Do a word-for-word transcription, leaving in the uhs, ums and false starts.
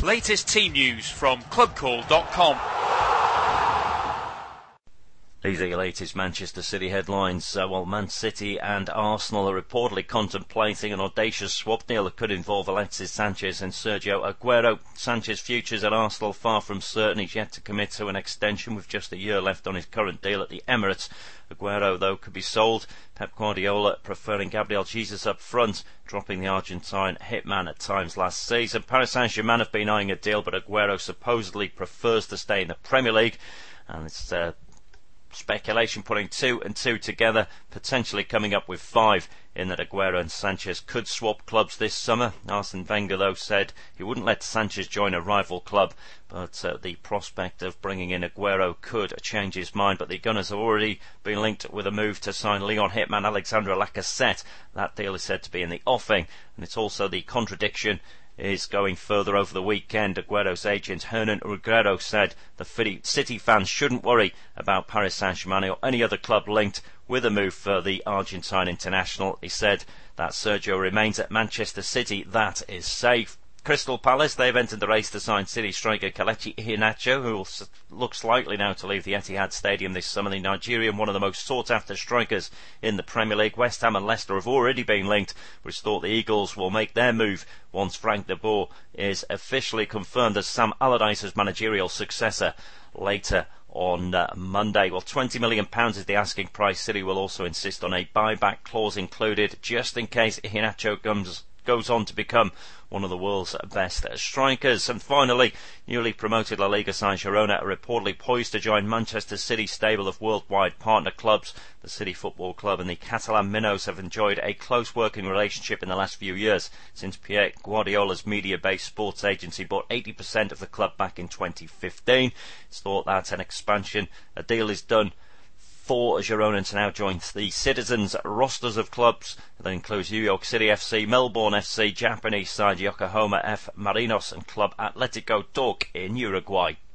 Latest team news from club call dot com. These are your latest Manchester City headlines. Uh, well, Man City and Arsenal are reportedly contemplating an audacious swap deal that could involve Alexis Sanchez and Sergio Aguero. Sanchez's futures at Arsenal far from certain. He's yet to commit to an extension with just a year left on his current deal at the Emirates. Aguero, though, could be sold. Pep Guardiola preferring Gabriel Jesus up front, dropping the Argentine hitman at times last season. Paris Saint-Germain have been eyeing a deal, but Aguero supposedly prefers to stay in the Premier League. And it's uh, speculation putting two and two together, potentially coming up with five, in that Aguero and Sanchez could swap clubs this summer. Arsene Wenger, though, said he wouldn't let Sanchez join a rival club, but uh, the prospect of bringing in Aguero could change his mind. But the Gunners have already been linked with a move to sign Lyon hitman Alexandre Lacazette. That deal is said to be in the offing, and it's also the contradiction is going further over the weekend. Aguero's agent Hernan Reguero said the City fans shouldn't worry about Paris Saint-Germain or any other club linked with a move for the Argentine international. He said that Sergio remains at Manchester City. That is safe. Crystal Palace, they've entered the race to sign City striker Kelechi Iheanacho, who will looks likely now to leave the Etihad Stadium this summer. The Nigerian, one of the most sought-after strikers in the Premier League. West Ham and Leicester have already been linked, which thought the Eagles will make their move once Frank de Boer is officially confirmed as Sam Allardyce's managerial successor later on uh, Monday. Well, twenty million pounds is the asking price. City will also insist on a buyback clause included, just in case Iheanacho comes goes on to become one of the world's best strikers. And finally, newly promoted La Liga side Girona are reportedly poised to join Manchester City's stable of worldwide partner clubs. The City Football Club and the Catalan Minnows have enjoyed a close working relationship in the last few years, since Pep Guardiola's media-based sports agency bought eighty percent of the club back in twenty fifteen. It's thought that an expansion, a deal is done for Girona to now join the Citizens rosters of clubs. That includes New York City F C, Melbourne F C, Japanese side Yokohama F. Marinos and Club Atletico Torque in Uruguay.